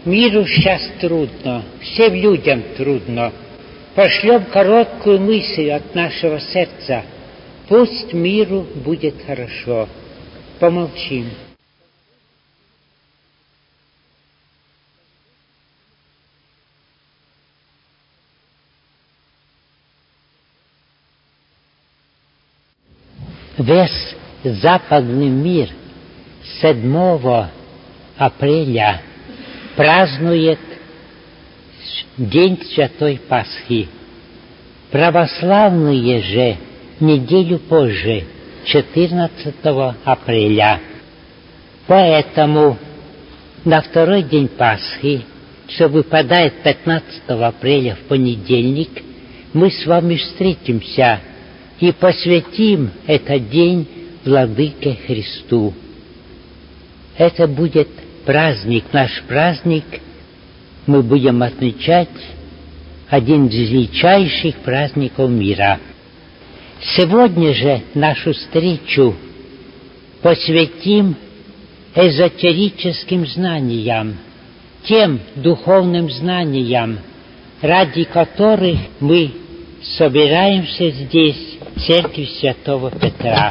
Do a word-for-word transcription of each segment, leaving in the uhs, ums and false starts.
Миру сейчас трудно, всем людям трудно. Пошлем короткую мысль от нашего сердца. Пусть миру будет хорошо. Помолчим. Весь западный мир седьмого апреля празднует День Святой Пасхи. Православные же неделю позже, четырнадцатого апреля. Поэтому на второй день Пасхи, что выпадает пятнадцатого апреля в понедельник, мы с вами встретимся и посвятим этот день Владыке Христу. Это будет праздник, наш праздник, мы будем отмечать один из величайших праздников мира. Сегодня же нашу встречу посвятим эзотерическим знаниям, тем духовным знаниям, ради которых мы собираемся здесь, в церкви Святого Петра.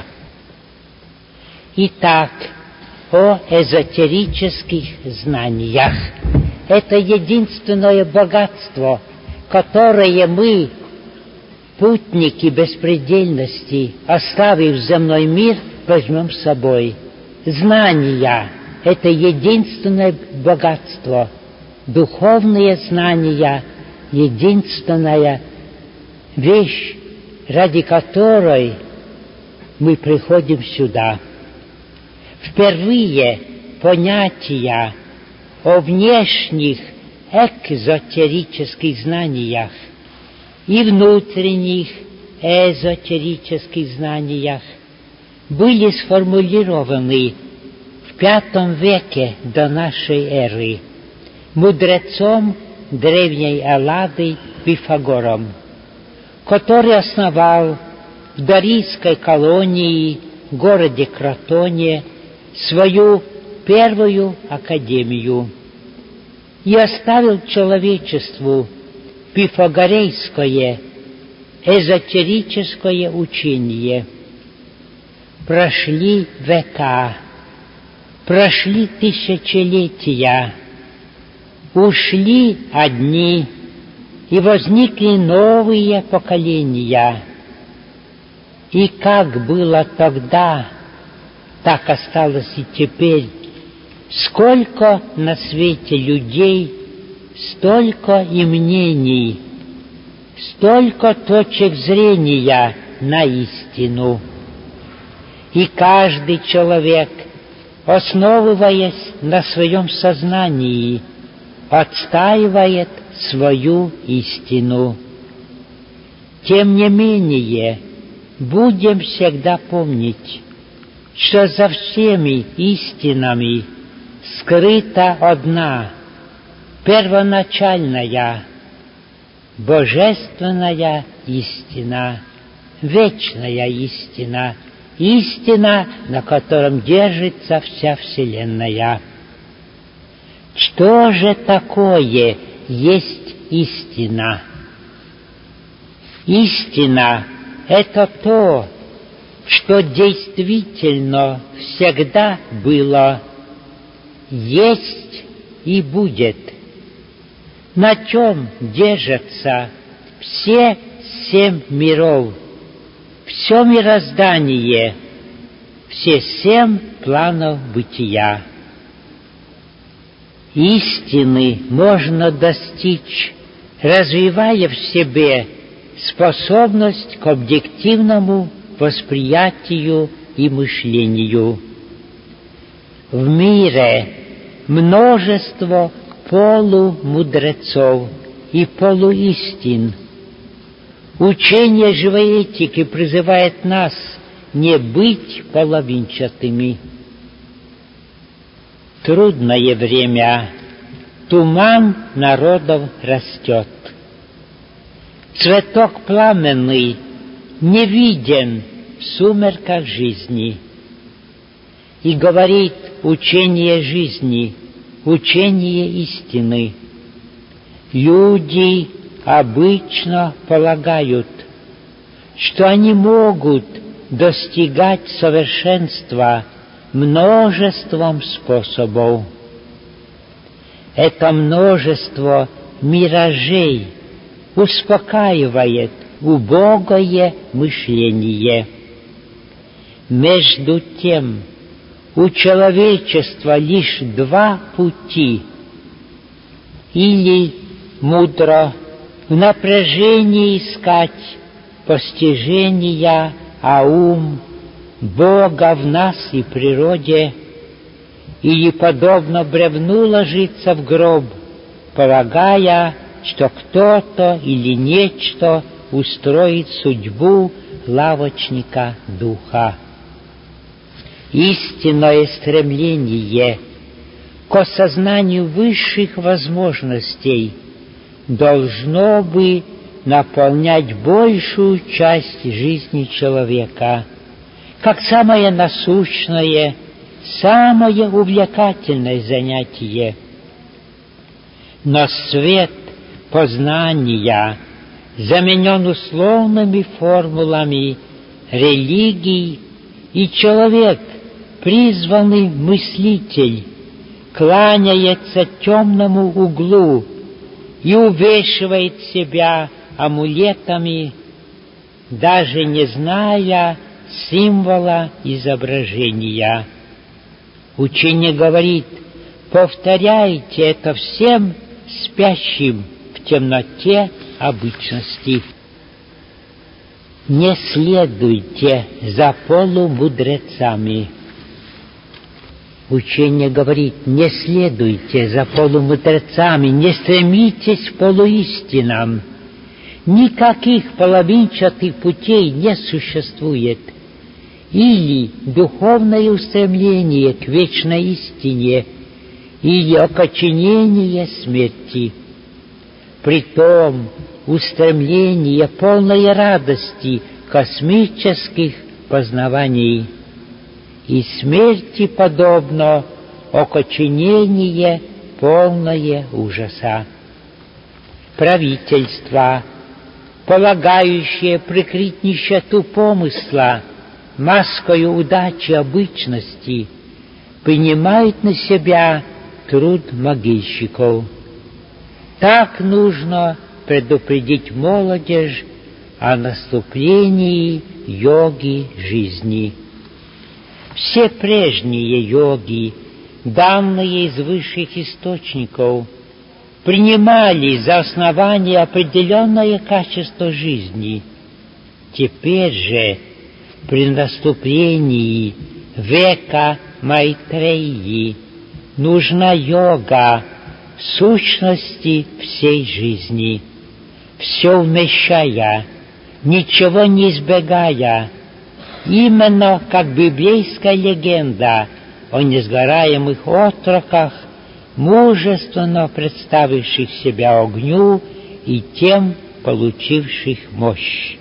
Итак, о эзотерических знаниях. Это единственное богатство, которое мы, путники беспредельности, оставив земной мир, возьмем с собой. Знания — это единственное богатство. Духовные знания — единственная вещь, ради которой мы приходим сюда. Впервые понятия о внешних экзотерических знаниях и внутренних эзотерических знаниях были сформулированы в пятом веке до нашей эры мудрецом древней Эллады Пифагором, который основал в Дорийской колонии, городе Кротоне, свою первую академию и оставил человечеству пифагорейское эзотерическое учение. Прошли века, прошли тысячелетия, ушли одни, и возникли новые поколения. И как было тогда, так осталось и теперь. Сколько на свете людей, столько и мнений, столько точек зрения на истину. И каждый человек, основываясь на своем сознании, отстаивает свою истину. Тем не менее, будем всегда помнить, что за всеми истинами скрыта одна, первоначальная, божественная истина, вечная истина, истина, на котором держится вся Вселенная. Что же такое есть истина? Истина — это то, что действительно всегда было, есть и будет, на чем держатся все семь миров, все мироздание, все семь планов бытия. Истины можно достичь, развивая в себе способность к объективному восприятию и мышлению. В мире множество полумудрецов и полуистин. Учение живой этики призывает нас не быть половинчатыми. Трудное время, туман народов растет. Цветок пламенный не виден в сумерках жизни. И говорит учение жизни: учение истины. Люди обычно полагают, что они могут достигать совершенства множеством способов. Это множество миражей успокаивает убогое мышление. Между тем, у человечества лишь два пути: или мудро в напряжении искать постижения, а ум Бога в нас и природе, или подобно бревну ложиться в гроб, полагая, что кто-то или нечто устроит судьбу лавочника духа. Истинное стремление к осознанию высших возможностей должно бы наполнять большую часть жизни человека, как самое насущное, самое увлекательное занятие. Но свет познания заменен условными формулами религий, и человек, призванный мыслитель, кланяется темному углу и увешивает себя амулетами, даже не зная символа изображения. Учение говорит: повторяйте это всем спящим в темноте обычности. Не следуйте за полумудрецами. Учение говорит: не следуйте за полумудрецами, не стремитесь к полуистинам. Никаких половинчатых путей не существует. Или духовное устремление к вечной истине, или окоченение смерти. Притом устремление полной радости космических познаваний, и смерти подобно окоченение полное ужаса. Правительство, полагающее прикрыть нищету помысла маскою удачи обычности, принимает на себя труд могильщиков. Так нужно предупредить молодежь о наступлении йоги жизни. Все прежние йоги, данные из высших источников, принимали за основание определенное качество жизни. Теперь же, при наступлении века Майтреи, нужна йога в сущности всей жизни, все вмещая, ничего не избегая, именно как библейская легенда о несгораемых отроках, мужественно представивших себя огню и тем получивших мощь.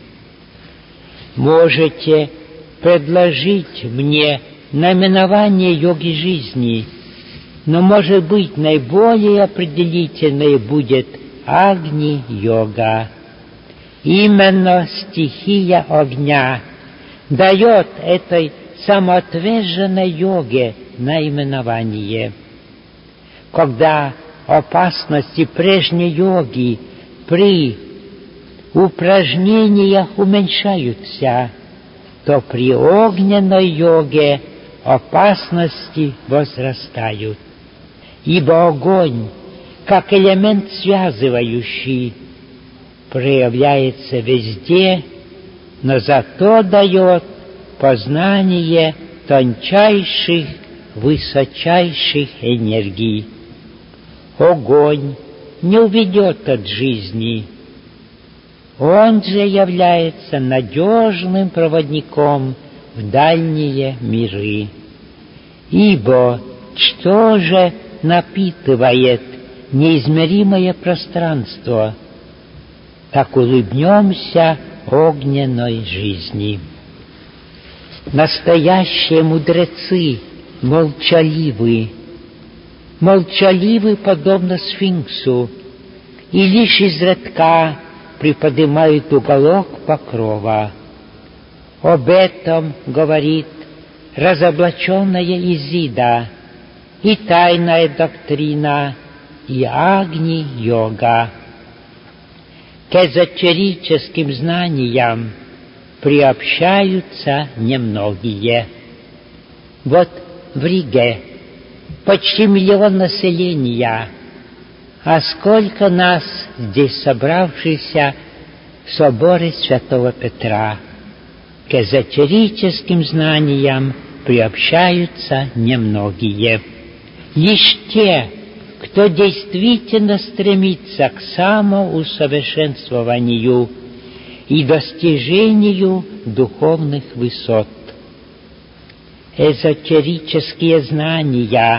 Можете предложить мне наименование йоги жизни, но, может быть, наиболее определительной будет Агни-йога. Именно стихия огня дает этой самоотверженной йоге наименование. Когда опасности прежней йоги при упражнениях уменьшаются, то при огненной йоге опасности возрастают. Ибо огонь, как элемент связывающий, проявляется везде, но зато дает познание тончайших, высочайших энергий. Огонь не уведет от жизни. Он же является надежным проводником в дальние миры. Ибо что же напитывает неизмеримое пространство? Так улыбнемся огненной жизни. Настоящие мудрецы молчаливы, молчаливы, подобно сфинксу, и лишь изредка приподнимают уголок покрова. Об этом говорит разоблаченная Изида, и тайная доктрина, и Агни-йога. К эзотерическим знаниям приобщаются немногие. Вот в Риге почти миллион населения, а сколько нас здесь собравшихся в соборе Святого Петра. К эзотерическим знаниям приобщаются немногие. Лишь те, кто действительно стремится к самоусовершенствованию и достижению духовных высот. Эзотерические знания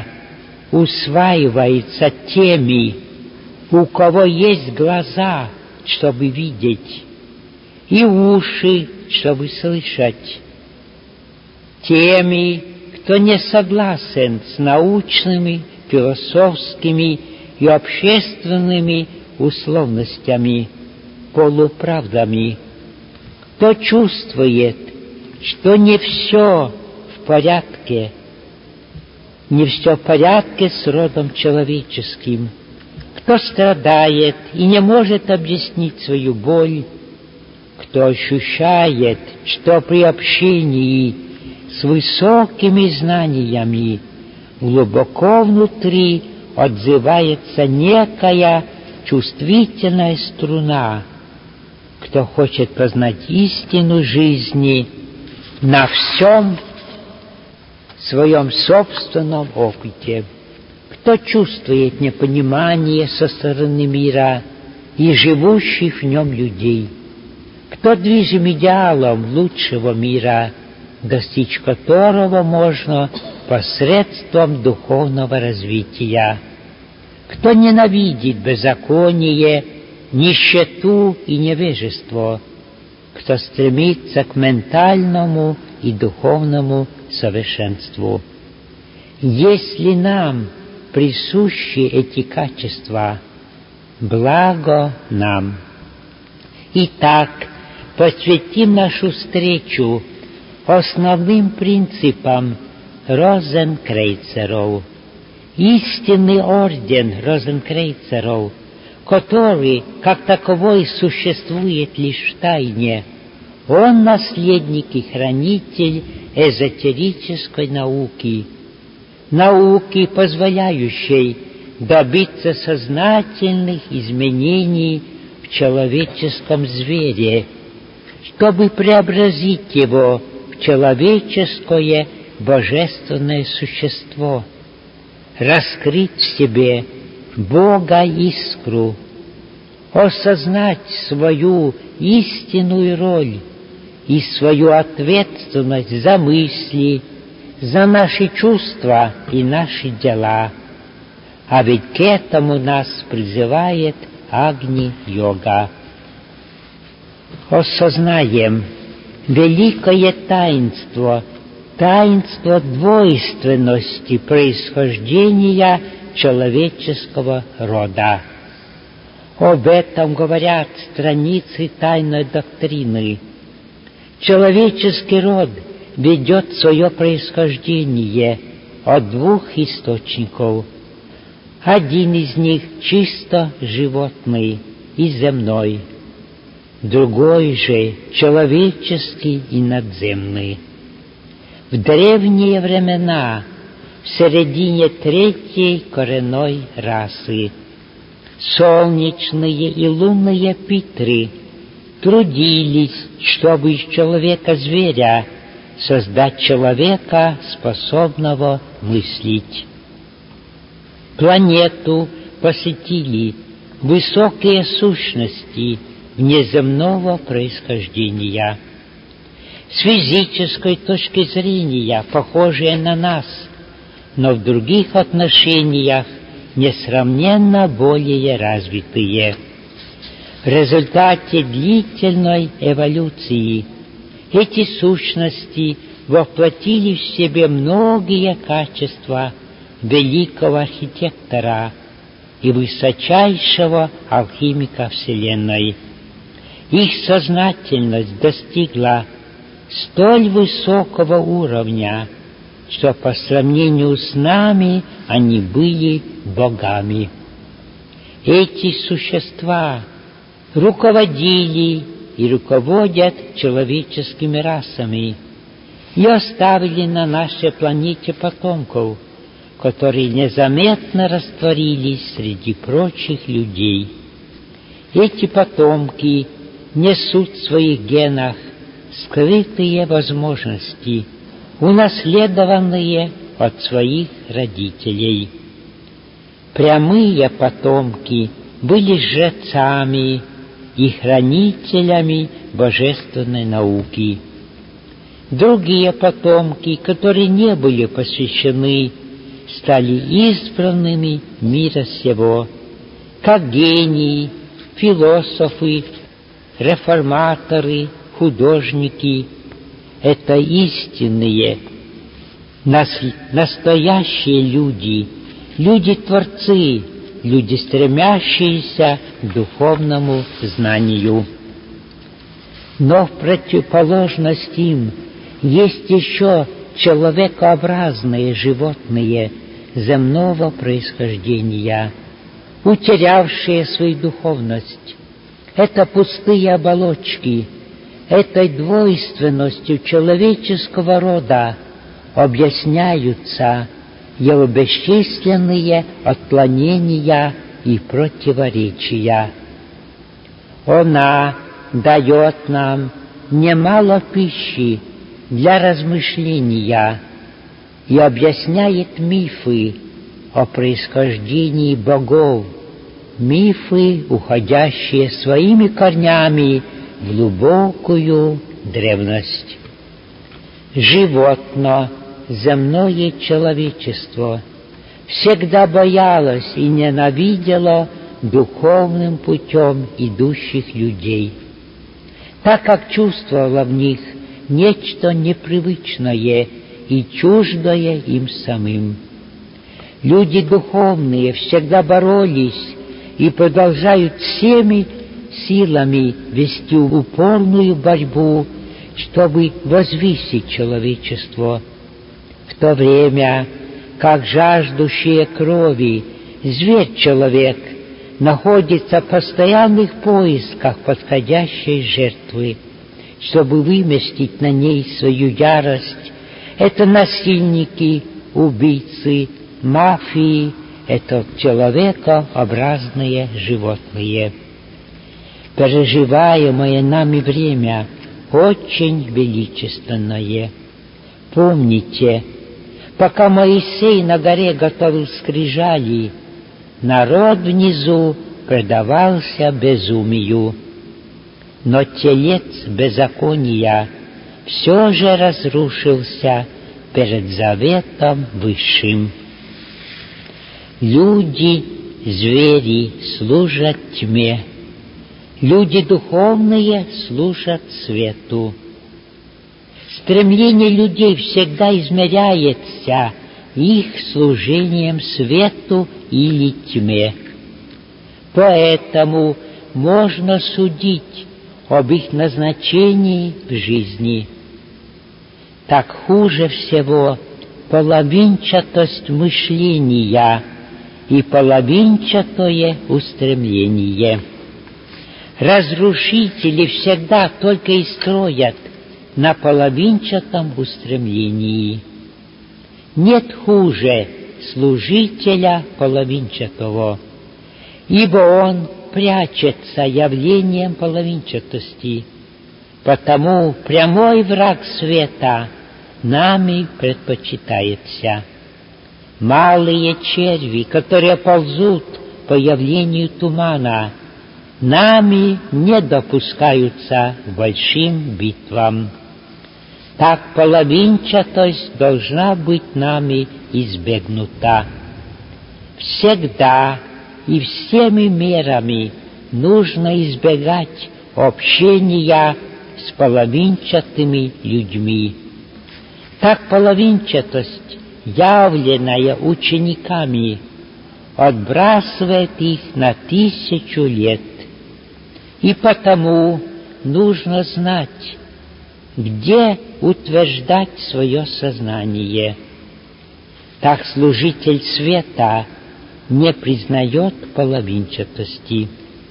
усваиваются теми, у кого есть глаза, чтобы видеть, и уши, чтобы слышать, теми, кто не согласен с научными, философскими и общественными условностями, полуправдами, кто чувствует, что не все в порядке, не все в порядке с родом человеческим, кто страдает и не может объяснить свою боль, кто ощущает, что при общении с высокими знаниями глубоко внутри отзывается некая чувствительная струна, кто хочет познать истину жизни на всем своем собственном опыте, кто чувствует непонимание со стороны мира и живущих в нем людей, кто движим идеалом лучшего мира, достичь которого можно посредством духовного развития, кто ненавидит беззаконие, нищету и невежество, кто стремится к ментальному и духовному совершенству. Если нам присущи эти качества, благо нам. Итак, посвятим нашу встречу основным принципам розенкрейцеров. Истинный орден розенкрейцеров, который, как таковой, существует лишь в тайне, он наследник и хранитель эзотерической науки, науки, позволяющей добиться сознательных изменений в человеческом звере, чтобы преобразить его в человеческое божественное существо, раскрыть в себе Бога искру, осознать свою истинную роль и свою ответственность за мысли, за наши чувства и наши дела. А ведь к этому нас призывает Агни-йога. Осознаем великое таинство, таинство двойственности происхождения человеческого рода. Об этом говорят страницы тайной доктрины. Человеческий род ведет свое происхождение от двух источников. Один из них чисто животный и земной, другой же человеческий и надземный. В древние времена, в середине третьей коренной расы, солнечные и лунные питры трудились, чтобы из человека-зверя создать человека, способного мыслить. Планету посетили высокие сущности внеземного происхождения, с физической точки зрения похожие на нас, но в других отношениях несравненно более развитые. В результате длительной эволюции эти сущности воплотили в себе многие качества великого архитектора и высочайшего алхимика Вселенной. Их сознательность достигла столь высокого уровня, что по сравнению с нами они были богами. Эти существа руководили и руководят человеческими расами и оставили на нашей планете потомков, которые незаметно растворились среди прочих людей. Эти потомки несут в своих генах скрытые возможности, унаследованные от своих родителей. Прямые потомки были жрецами и хранителями божественной науки. Другие потомки, которые не были посвящены, стали избранными мира сего, как гении, философы, реформаторы, художники. Это истинные, настоящие люди, люди-творцы, люди, стремящиеся к духовному знанию. Но в противоположность им есть еще человекообразные животные земного происхождения, утерявшие свою духовность. Это пустые оболочки. Этой двойственностью человеческого рода объясняются его бесчисленные отклонения и противоречия. Она дает нам немало пищи для размышления и объясняет мифы о происхождении богов, мифы, уходящие своими корнями в глубокую древность. Животно, земное человечество всегда боялось и ненавидело духовным путем идущих людей, так как чувствовало в них нечто непривычное и чуждое им самим. Люди духовные всегда боролись и продолжают всеми силами вести упорную борьбу, чтобы возвысить человечество, в то время как жаждущие крови зверь-человек находится в постоянных поисках подходящей жертвы, чтобы выместить на ней свою ярость. Это насильники, убийцы, мафии, это человекообразные животные. Переживаемое нами время очень величественное. Помните, пока Моисей на горе готовил скрижали, народ внизу предавался безумию. Но телец беззакония все же разрушился перед заветом высшим. Люди, звери служат тьме, люди духовные служат свету. Стремление людей всегда измеряется их служением свету или тьме. Поэтому можно судить об их назначении в жизни. Так хуже всего половинчатость мышления и половинчатое устремление. Разрушители всегда только и строят на половинчатом устремлении. Нет хуже служителя половинчатого, ибо он прячется явлением половинчатости, потому прямой враг света нами предпочитается. Малые черви, которые ползут по явлению тумана, нами не допускаются к большим битвам. Так половинчатость должна быть нами избегнута. Всегда и всеми мерами нужно избегать общения с половинчатыми людьми. Так половинчатость явленное учениками, отбрасывает их на тысячу лет. И потому нужно знать, где утверждать свое сознание. Так служитель света не признает половинчатости.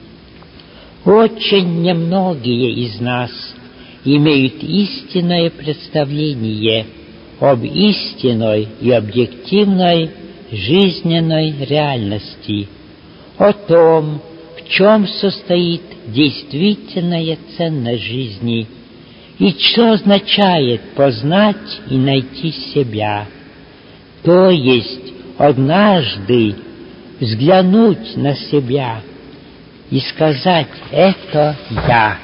Очень немногие из нас имеют истинное представление об истинной и объективной жизненной реальности, о том, в чем состоит действительная ценность жизни и что означает познать и найти себя, то есть однажды взглянуть на себя и сказать: «Это я».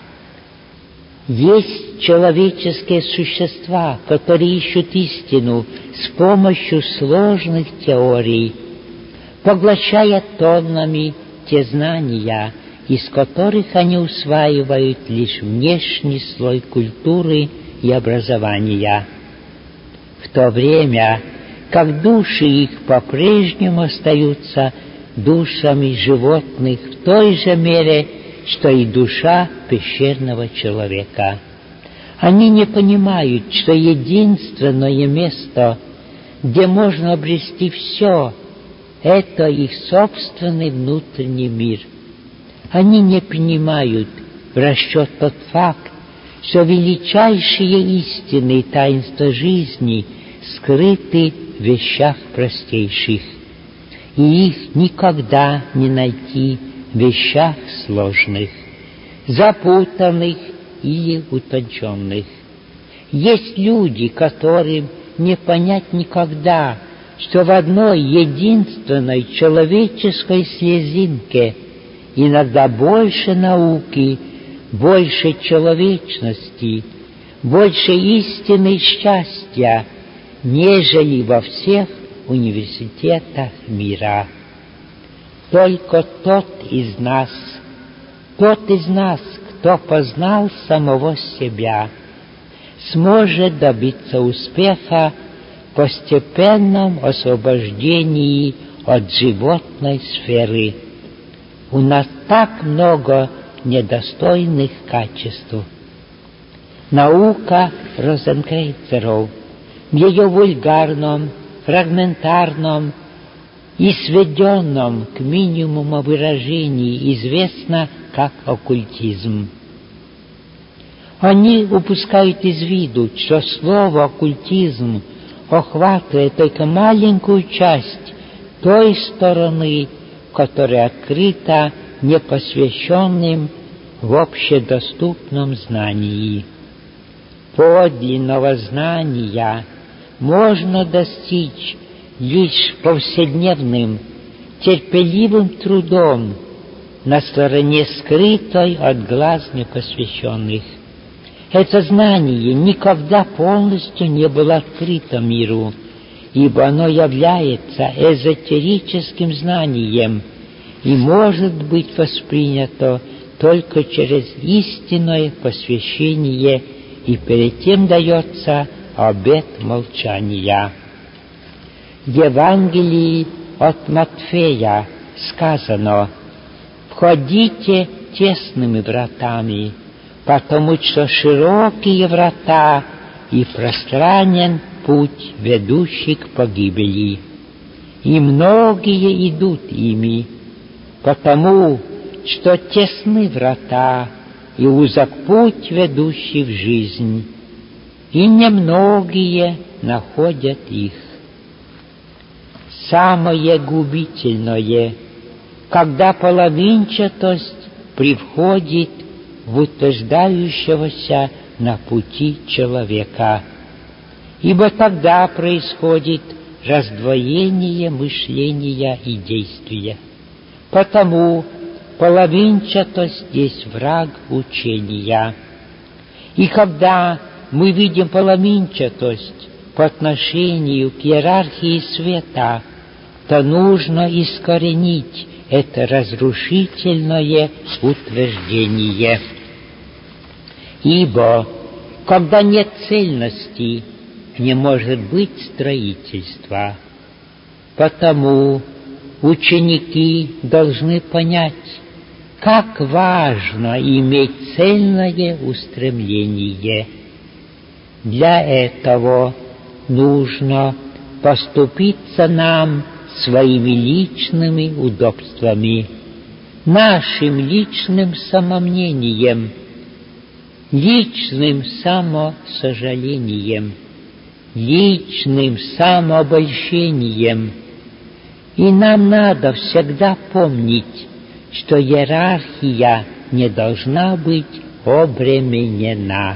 Есть человеческие существа, которые ищут истину с помощью сложных теорий, поглощая тоннами те знания, из которых они усваивают лишь внешний слой культуры и образования, в то время как души их по-прежнему остаются душами животных в той же мере, что и душа пещерного человека. Они не понимают, что единственное место, где можно обрести все, это их собственный внутренний мир. Они не принимают в расчет тот факт, что величайшие истины и таинства жизни скрыты в вещах простейших, и их никогда не найти в вещах сложных, запутанных или утонченных. Есть люди, которым не понять никогда, что в одной единственной человеческой слезинке иногда больше науки, больше человечности, больше истины и счастья, нежели во всех университетах мира. Только тот из нас, тот из нас, кто познал самого себя, сможет добиться успеха в постепенном освобождении от животной сферы. У нас так много недостойных качеств. Наука розенкрейцеров в ее вульгарном, фрагментарном и сведенном к минимуму выражении известна как оккультизм. Они упускают из виду, что слово «оккультизм» охватывает только маленькую часть той стороны, которая открыта непосвященным в общедоступном знании. Подлинного знания можно достичь лишь повседневным, терпеливым трудом на стороне скрытой от глаз непосвященных. Это знание никогда полностью не было открыто миру, ибо оно является эзотерическим знанием и может быть воспринято только через истинное посвящение, и перед тем дается обет молчания. В Евангелии от Матфея сказано: «Входите тесными вратами, потому что широкие врата и пространен путь, ведущий к погибели, и многие идут ими, потому что тесны врата и узок путь, ведущий в жизнь, и немногие находят их». Самое губительное, когда половинчатость привходит в утверждающегося на пути человека, ибо тогда происходит раздвоение мышления и действия. Потому половинчатость есть враг учения. И когда мы видим половинчатость по отношению к иерархии света, то нужно искоренить это разрушительное утверждение. Ибо когда нет цельности, не может быть строительства. Потому ученики должны понять, как важно иметь цельное устремление. Для этого нужно поступиться нам своими личными удобствами, нашим личным самомнением, личным самосожалением, личным самообольщением. И нам надо всегда помнить, что иерархия не должна быть обременена.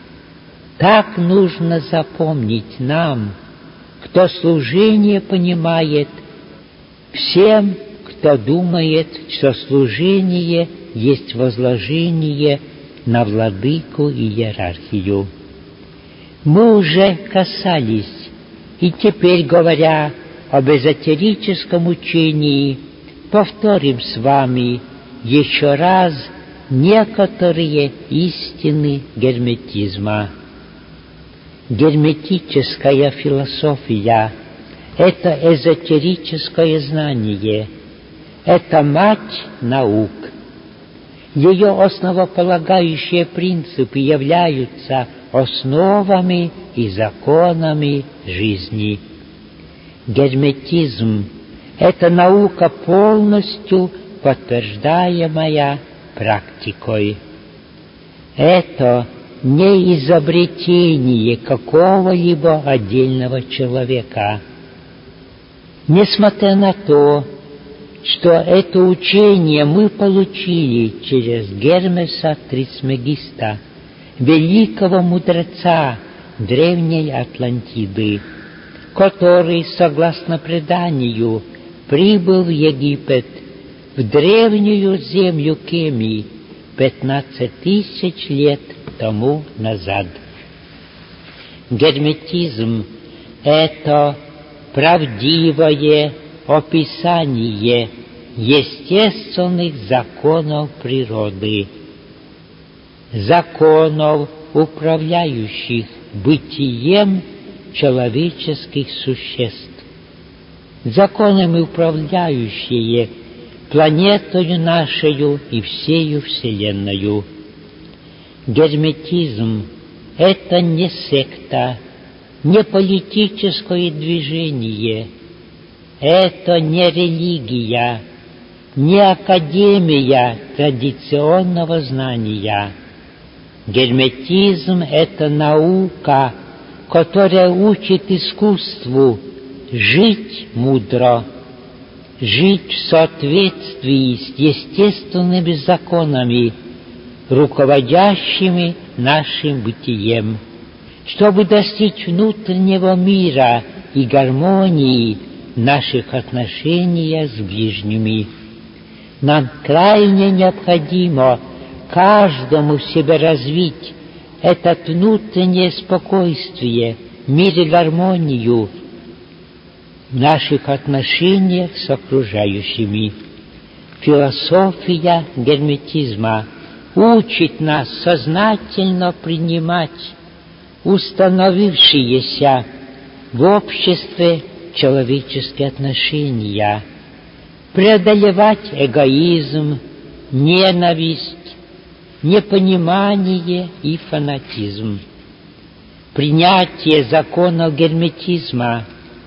Так нужно запомнить нам, кто служение понимает, всем, кто думает, что служение есть возложение на владыку и иерархию. Мы уже касались, и теперь, говоря об эзотерическом учении, повторим с вами еще раз некоторые истины герметизма. Герметическая философия — это эзотерическое знание, это мать наук. Ее основополагающие принципы являются основами и законами жизни. Герметизм — это наука, полностью подтверждаемая практикой. Это не изобретение какого-либо отдельного человека. Несмотря на то, что это учение мы получили через Гермеса Трисмегиста, великого мудреца древней Атлантиды, который, согласно преданию, прибыл в Египет, в древнюю землю Кемии, пятнадцать тысяч лет тому назад. Герметизм — это правдивое описание естественных законов природы, законов, управляющих бытием человеческих существ, законами, управляющие планетою нашею и всею Вселенную. Герметизм — это не секта, не политическое движение, это не религия, не академия традиционного знания. Герметизм — это наука, которая учит искусству жить мудро, жить в соответствии с естественными законами, руководящими нашим бытием, чтобы достичь внутреннего мира и гармонии в наших отношениях с ближними. Нам крайне необходимо каждому в себе развить это внутреннее спокойствие, мир и гармонию в наших отношениях с окружающими. Философия герметизма учит нас сознательно принимать установившиеся в обществе человеческие отношения, преодолевать эгоизм, ненависть, непонимание и фанатизм. Принятие законов герметизма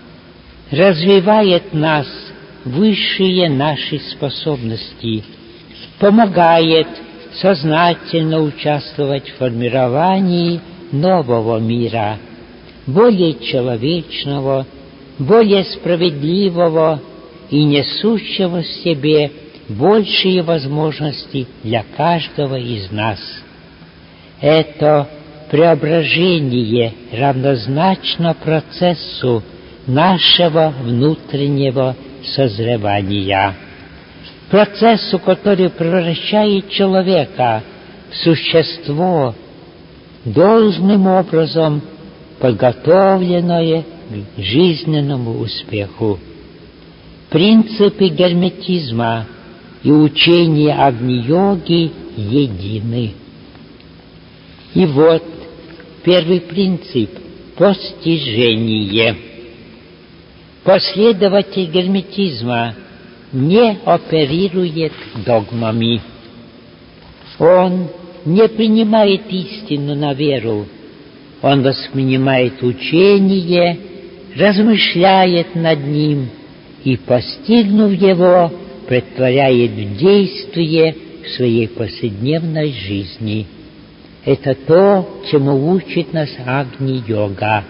развивает нас высшие наши способности, помогает сознательно участвовать в формировании нового мира, более человечного, более справедливого и несущего в себе большие возможности для каждого из нас. Это преображение равнозначно процессу нашего внутреннего созревания, процессу, который превращает человека в существо, должным образом подготовленное к жизненному успеху. Принципы герметизма и учение Агни-йоги едины. И вот первый принцип постижение. Последователь герметизма не оперирует догмами. Он не принимает истину на веру. Он воспринимает учение, размышляет над ним и, постигнув его, претворяет в действие в своей повседневной жизни. Это то, чему учит нас Агни-йога.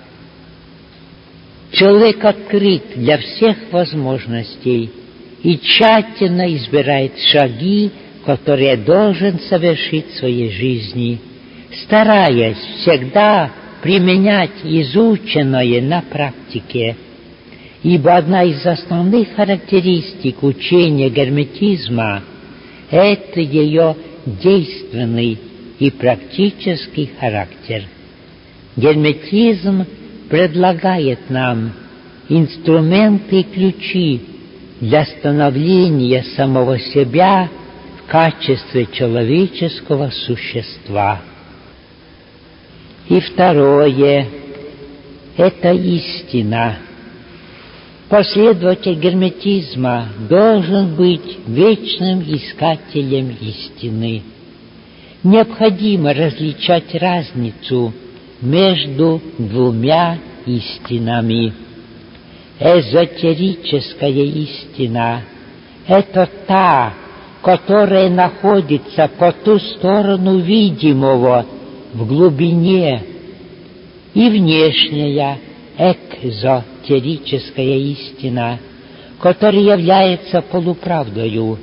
Человек открыт для всех возможностей и тщательно избирает шаги, которые должен совершить в своей жизни, стараясь всегда применять изученное на практике. Ибо одна из основных характеристик учения герметизма – это ее действенный и практический характер. Герметизм предлагает нам инструменты и ключи для становления самого себя в качестве человеческого существа. И второе – это истина. Последователь герметизма должен быть вечным искателем истины. Необходимо различать разницу между двумя истинами. Эзотерическая истина – это та, которая находится по ту сторону видимого, в глубине, и внешняя экзотерическая истина, которая является полуправдою.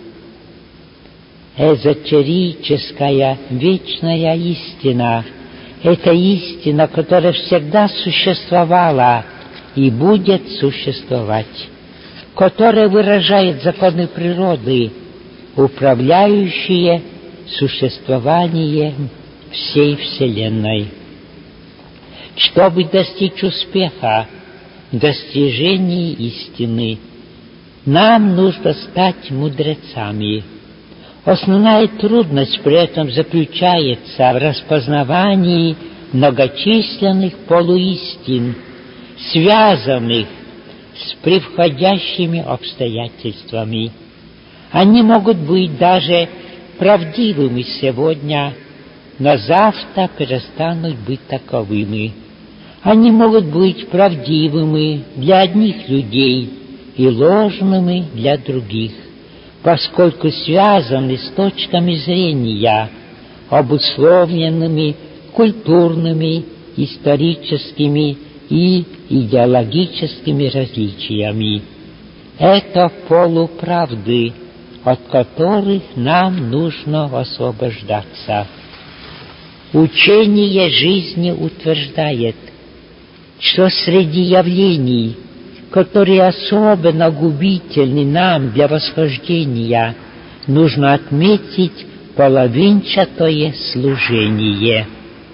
Эзотерическая вечная истина – это истина, которая всегда существовала и будет существовать, которая выражает законы природы, управляющие существованием всей Вселенной. Чтобы достичь успеха в достижении истины, нам нужно стать мудрецами. Основная трудность при этом заключается в распознавании многочисленных полуистин, связанных с превходящими обстоятельствами. Они могут быть даже правдивыми сегодня, но завтра перестанут быть таковыми. Они могут быть правдивыми для одних людей и ложными для других, поскольку связаны с точками зрения, обусловленными культурными, историческими и идеологическими различиями. Это полуправды, от которых нам нужно освобождаться. Учение жизни утверждает, что среди явлений, которые особенно губительны нам для восхождения, нужно отметить половинчатое служение.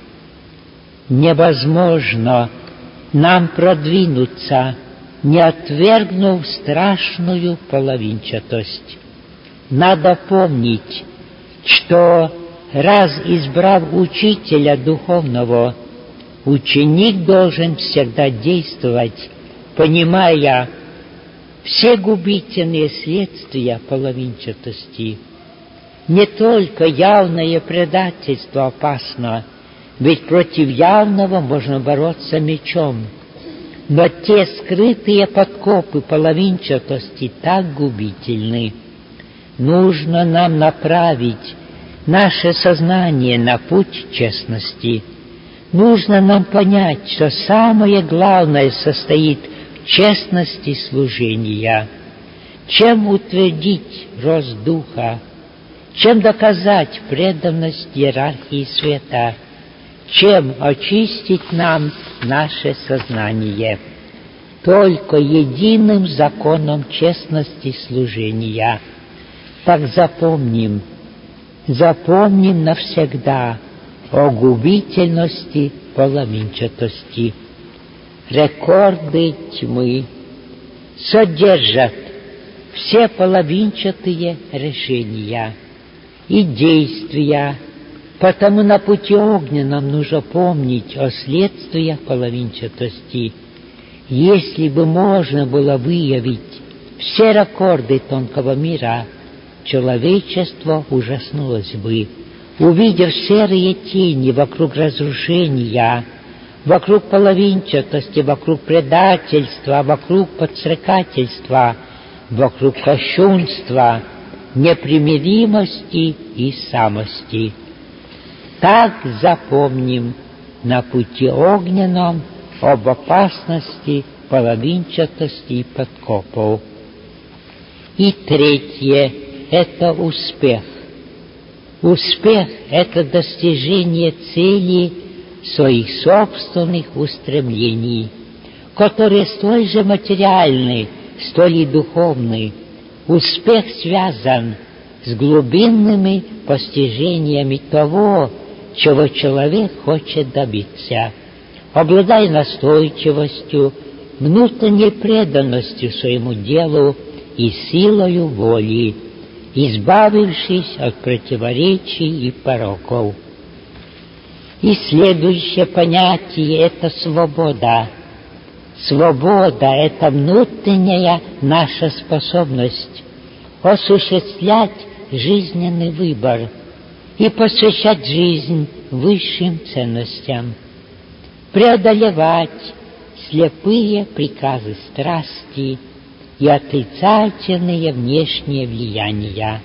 Невозможно нам продвинуться, не отвергнув страшную половинчатость. Надо помнить, что раз избрав учителя духовного, ученик должен всегда действовать, понимая все губительные следствия половинчатости. Не только явное предательство опасно, ведь против явного можно бороться мечом, но те скрытые подкопы половинчатости так губительны. Нужно нам направить наше сознание на путь честности. Нужно нам понять, что самое главное состоит в честности служения. Чем утвердить рост духа, чем доказать преданность иерархии света, чем очистить нам наше сознание. Только единым законом честности служения. Так запомним, запомним навсегда о губительности половинчатости. Рекорды тьмы содержат все половинчатые решения и действия, Потому на пути огненном нужно помнить о следствиях половинчатости. Если бы можно было выявить все рекорды тонкого мира, человечество ужаснулось бы, увидев серые тени вокруг разрушения, вокруг половинчатости, вокруг предательства, вокруг подстрекательства, вокруг кощунства, непримиримости и самости. Так запомним на пути огненном об опасности половинчатости и подкопов. И третье — это успех. Успех — это достижение цели своих собственных устремлений, которые столь же материальны, столь и духовны. Успех связан с глубинными постижениями того, чего человек хочет добиться, обладая настойчивостью, внутренней преданностью своему делу и силою воли, избавившись от противоречий и пороков. И следующее понятие — это свобода. Свобода — это внутренняя наша способность осуществлять жизненный выбор и посвящать жизнь высшим ценностям, преодолевать слепые приказы страсти и отрицательные внешние влияния.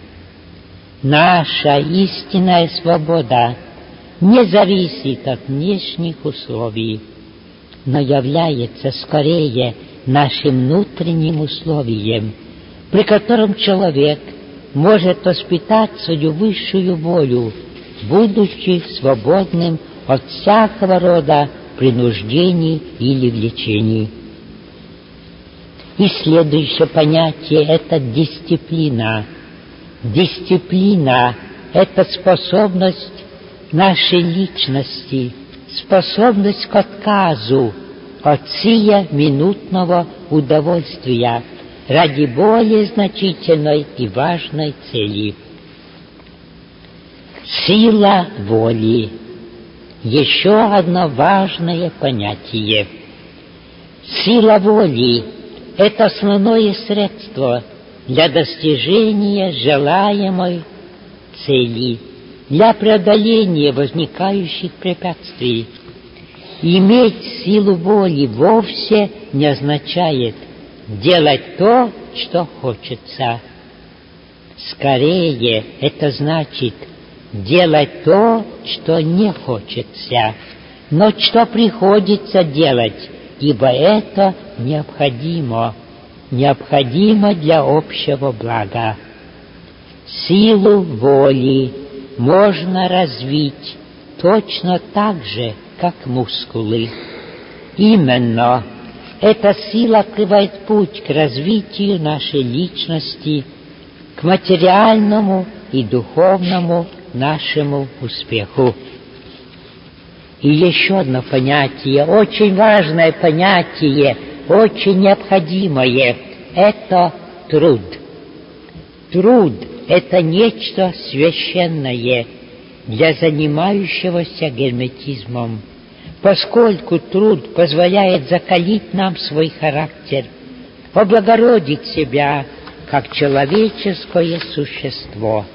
Наша истинная свобода не зависит от внешних условий, но является скорее нашим внутренним условием, при котором человек может воспитать свою высшую волю, будучи свободным от всякого рода принуждений или влечений. И следующее понятие — это дисциплина. Дисциплина — это способность нашей личности, способность к отказу от сия минутного удовольствия ради более значительной и важной цели. Сила воли — еще одно важное понятие. Сила воли — это основное средство для достижения желаемой цели, для преодоления возникающих препятствий. Иметь силу воли вовсе не означает делать то, что хочется. Скорее, это значит делать то, что не хочется, но что приходится делать, ибо это необходимо, необходимо для общего блага. Силу воли можно развить точно так же, как мускулы. Именно эта сила открывает путь к развитию нашей личности, к материальному и духовному нашему успеху. И еще одно понятие, очень важное понятие, очень необходимое — это труд. Труд — это нечто священное для занимающегося герметизмом, поскольку труд позволяет закалить нам свой характер, облагородить себя как человеческое существо.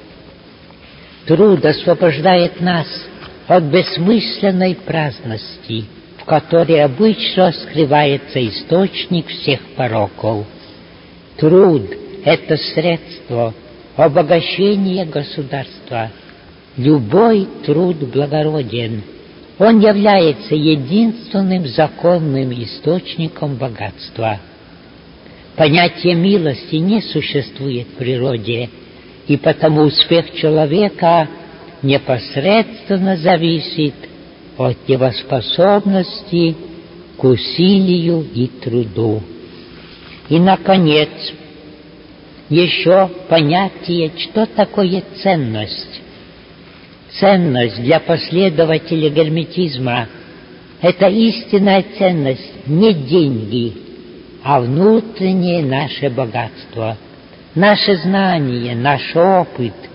Труд освобождает нас от бессмысленной праздности, в которой обычно скрывается источник всех пороков. Труд — это средство обогащения государства. Любой труд благороден. Он является единственным законным источником богатства. Понятие милости не существует в природе, и потому успех человека непосредственно зависит от его способности к усилию и труду. И, наконец, еще понятие, что такое ценность. Ценность для последователей герметизма — это истинная ценность не деньги, а внутреннее наше богатство, наше знание, наш опыт,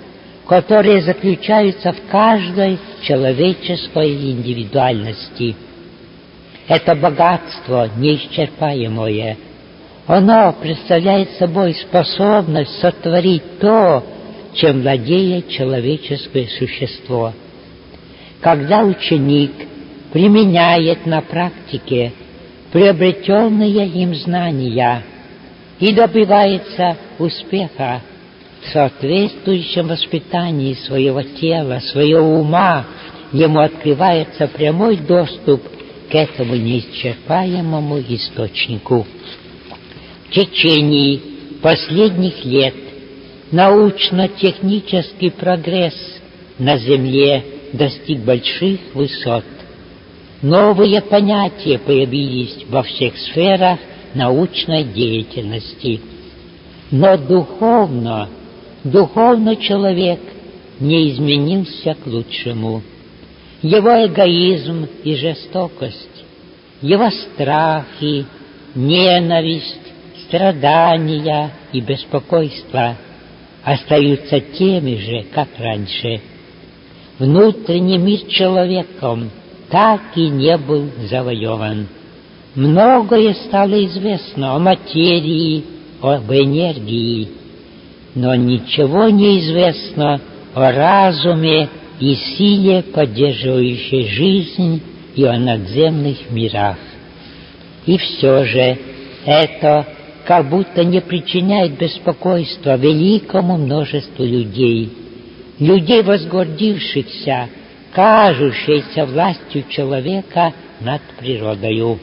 которые заключаются в каждой человеческой индивидуальности. Это богатство неисчерпаемое. Оно представляет собой способность сотворить то, чем владеет человеческое существо. Когда ученик применяет на практике приобретенные им знания и добивается успеха в соответствующем воспитании своего тела, своего ума, ему открывается прямой доступ к этому неисчерпаемому источнику. В течение последних лет научно-технический прогресс на Земле достиг больших высот. Новые понятия появились во всех сферах научной деятельности. Но духовно, духовно человек не изменился к лучшему. Его эгоизм и жестокость, его страхи, ненависть, страдания и беспокойство остаются теми же, как раньше. Внутренний мир человеком так и не был завоеван. Многое стало известно о материи, об энергии, но ничего не известно о разуме и силе, поддерживающей жизнь, и о надземных мирах. И все же это как будто не причиняет беспокойства великому множеству людей, людей, возгордившихся, кажущейся властью человека над природою.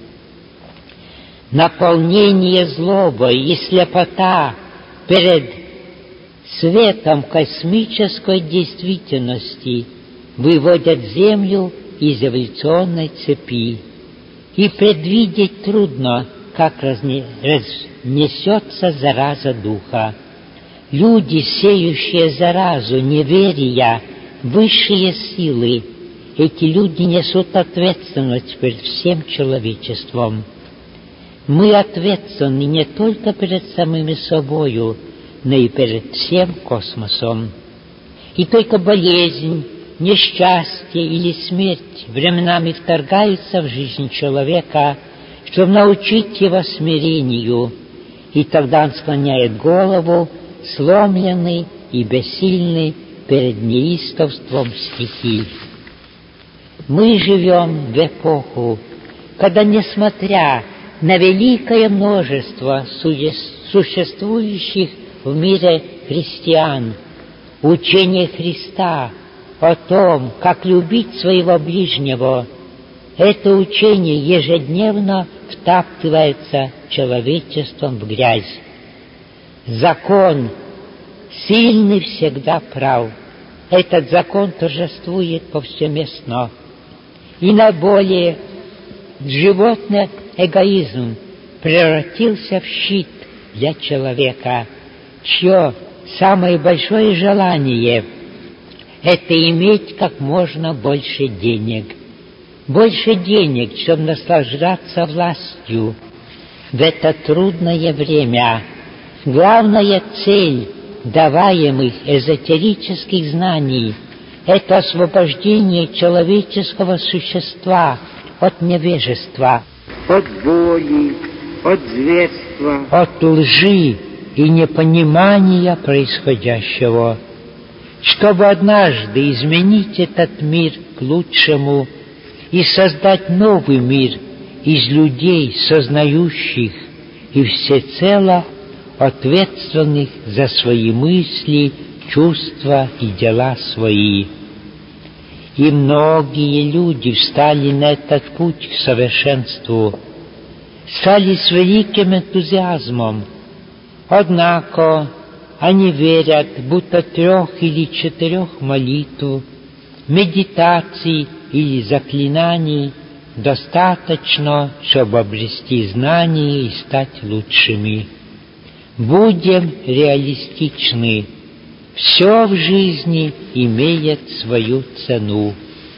Наполнение злобой и слепота перед светом космической действительности выводят Землю из эволюционной цепи, и предвидеть трудно, как разнесется зараза духа. Люди, сеющие заразу неверия, высшие силы, эти люди несут ответственность перед всем человечеством. Мы ответственны не только перед самими собою, но и перед всем космосом. И только болезнь, несчастье или смерть временами вторгаются в жизнь человека, чтобы научить его смирению, и тогда он склоняет голову, сломленный и бессильный перед неистовством стихий. Мы живем в эпоху, когда, несмотря на великое множество существующих в мире христиан, учение Христа о том, как любить своего ближнего, это учение ежедневно втаптывается человечеством в грязь. Закон сильный всегда прав. Этот закон торжествует повсеместно. И наиболее животный эгоизм превратился в щит для человека, чье самое большое желание — это иметь как можно больше денег. Больше денег, чтобы наслаждаться властью. В это трудное время главная цель даваемых эзотерических знаний — это освобождение человеческого существа от невежества, от боли, от зверства, от лжи и непонимания происходящего, чтобы однажды изменить этот мир к лучшему и создать новый мир из людей, сознающих и всецело ответственных за свои мысли, чувства и дела свои. И многие люди встали на этот путь к совершенству, стали с великим энтузиазмом, однако они верят, будто трех или четырех молитв, медитаций или заклинаний достаточно, чтобы обрести знания и стать лучшими. Будем реалистичны. Все в жизни имеет свою цену.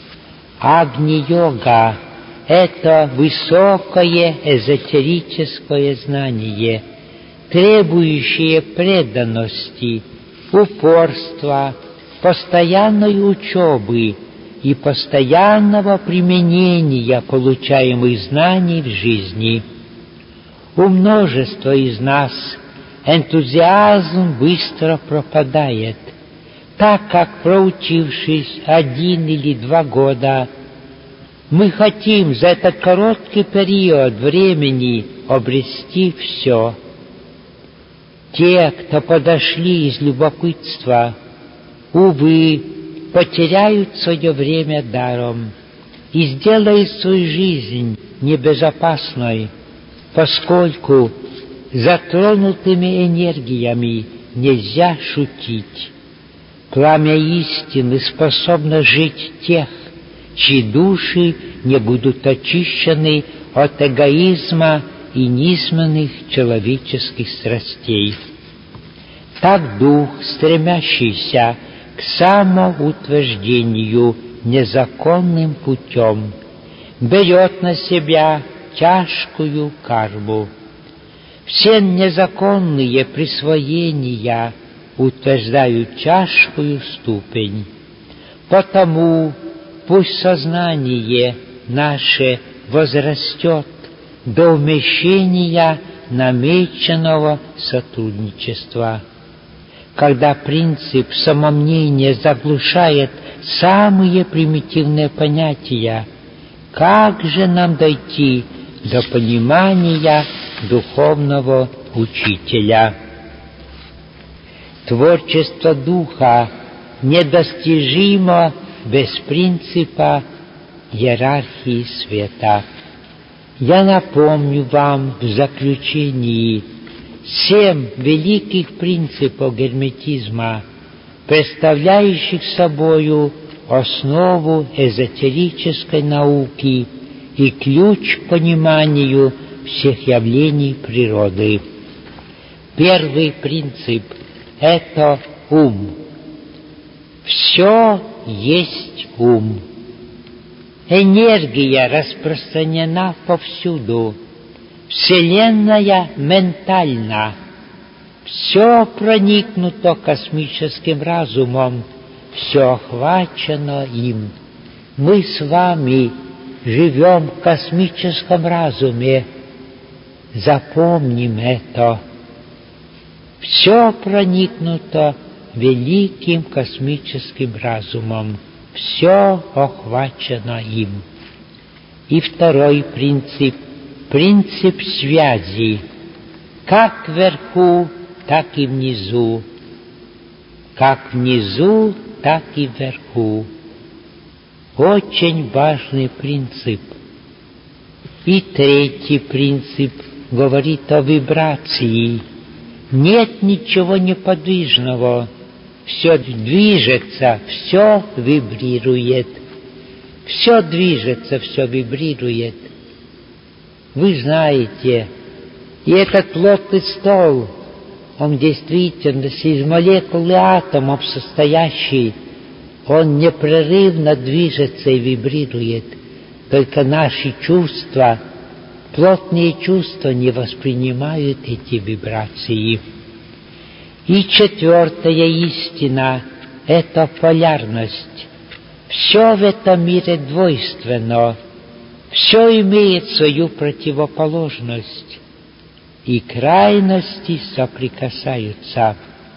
Агни-йога — это высокое эзотерическое знание, требующее преданности, упорства, постоянной учебы и постоянного применения получаемых знаний в жизни. У множества из нас энтузиазм быстро пропадает, так как, проучившись один или два года, мы хотим за этот короткий период времени обрести все. Те, кто подошли из любопытства, увы, потеряют свое время даром и сделают свою жизнь небезопасной, поскольку затронутыми энергиями нельзя шутить. Пламя истины способно жить тех, чьи души не будут очищены от эгоизма и низменных человеческих страстей. Так дух, стремящийся к самоутверждению незаконным путем, берет на себя тяжкую карму. Все незаконные присвоения утверждают тяжкую ступень. Потому пусть сознание наше возрастет до умещения намеченного сотрудничества. Когда принцип самомнения заглушает самые примитивные понятия, как же нам дойти до понимания духовного учителя? Творчество духа недостижимо без принципа иерархии света. Я напомню вам в заключении семь великих принципов герметизма, представляющих собою основу эзотерической науки и ключ к пониманию всех явлений природы. Первый принцип — это ум. Все есть ум. Энергия распространена повсюду. Вселенная ментальна. Все проникнуто космическим разумом, все охвачено им. Мы с вами живем в космическом разуме. Запомним это. Все проникнуто великим космическим разумом, все охвачено им. И второй принцип — принцип связи, как вверху, так и внизу, как внизу, так и вверху. Очень важный принцип. И третий принцип говорит о вибрации. Нет ничего неподвижного. Все движется, все вибрирует. Все движется, все вибрирует. Вы знаете, и этот плотный стол, он действительно из молекул и атомов состоящий, он непрерывно движется и вибрирует. Только наши чувства, плотные чувства не воспринимают эти вибрации. И четвертая истина — это полярность. Все в этом мире двойственно, все имеет свою противоположность, и крайности соприкасаются.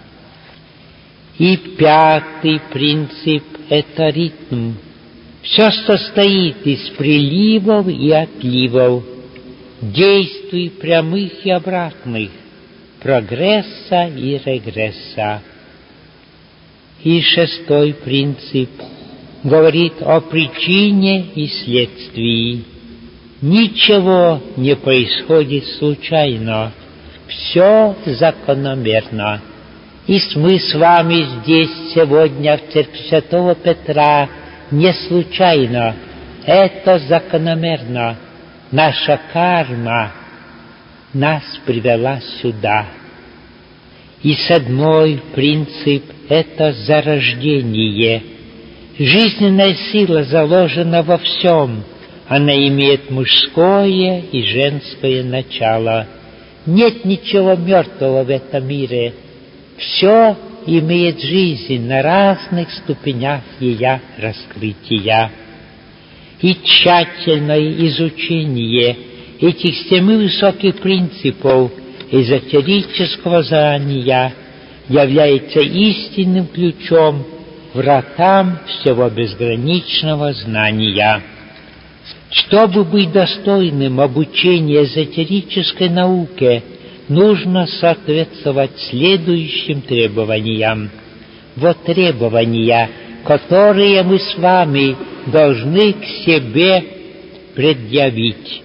И пятый принцип — это ритм. Все состоит из приливов и отливов, действий прямых и обратных, прогресса и регресса. И шестой принцип говорит о причине и следствии. Ничего не происходит случайно, все закономерно. И мы с вами здесь сегодня в церкви Святого Петра не случайно, это закономерно. Наша карма нас привела сюда. И седьмой принцип — это зарождение. Жизненная сила заложена во всем. Она имеет мужское и женское начало. Нет ничего мертвого в этом мире. Все имеет жизнь на разных ступенях ее раскрытия. И тщательное изучение этих семи высоких принципов эзотерического знания является истинным ключом к вратам всего безграничного знания. Чтобы быть достойным обучения эзотерической науке, нужно соответствовать следующим требованиям. Вот требования, которые мы с вами должны к себе предъявить.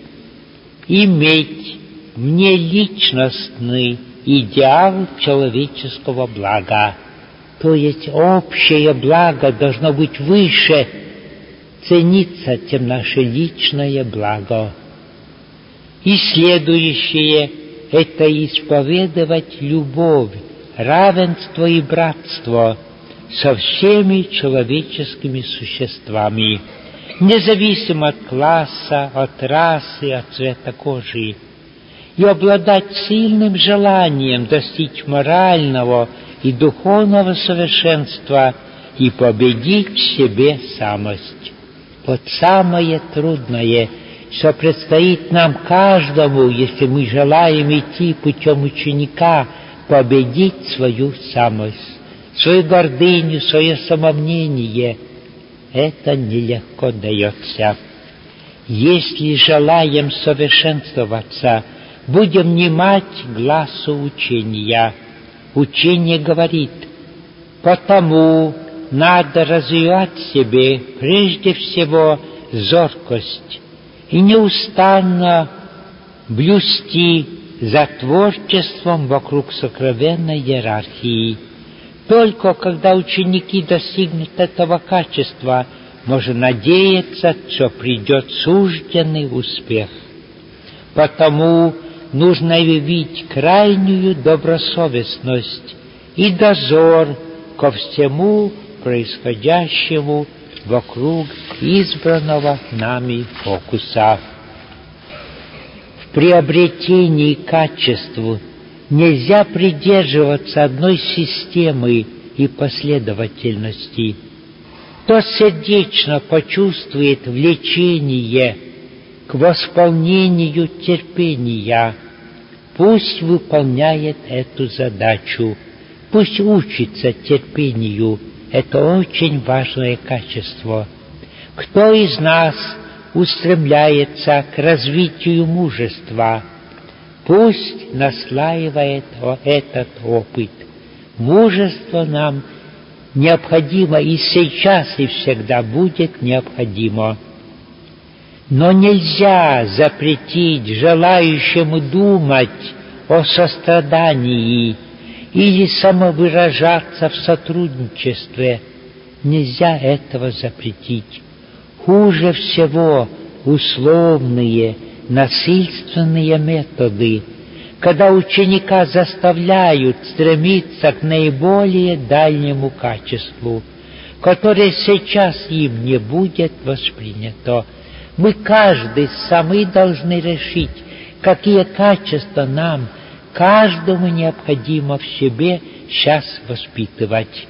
Иметь внеличностный идеал человеческого блага. То есть общее благо должно быть выше, цениться, чем наше личное благо. И следующее — это исповедовать любовь, равенство и братство со всеми человеческими существами, независимо от класса, от расы, от цвета кожи, и обладать сильным желанием достичь морального и духовного совершенства и победить в себе самость. Вот самое трудное, что предстоит нам каждому, если мы желаем идти путем ученика, победить свою самость, свою гордыню, свое самомнение. Это нелегко дается. Если желаем совершенствоваться, будем внимать гласу учения. Учение говорит: потому надо развивать в себе прежде всего зоркость и неустанно блюсти за творчеством вокруг сокровенной иерархии. Только когда ученики достигнут этого качества, можно надеяться, что придет сужденный успех. Потому нужно явить крайнюю добросовестность и дозор ко всему происходящему вокруг избранного нами фокуса. В приобретении качеств нельзя придерживаться одной системы и последовательности. Кто сердечно почувствует влечение к восполнению терпения, пусть выполняет эту задачу, пусть учится терпению. Это очень важное качество. Кто из нас устремляется к развитию мужества, пусть наслаивает этот опыт. Мужество нам необходимо и сейчас, и всегда будет необходимо. Но нельзя запретить желающему думать о сострадании или самовыражаться в сотрудничестве. Нельзя этого запретить. Хуже всего условные, насильственные методы, когда ученика заставляют стремиться к наиболее дальнему качеству, которое сейчас им не будет воспринято. Мы каждый сами должны решить, какие качества нам, каждому необходимо в себе сейчас воспитывать.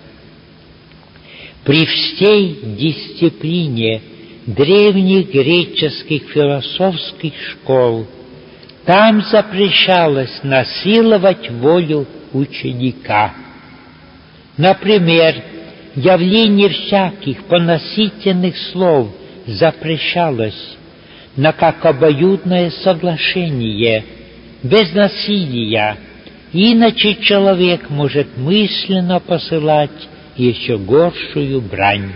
При всей дисциплине древних греческих философских школ там запрещалось насиловать волю ученика. Например, явление всяких поносительных слов запрещалось, но как обоюдное соглашение, без насилия, иначе человек может мысленно посылать еще горшую брань.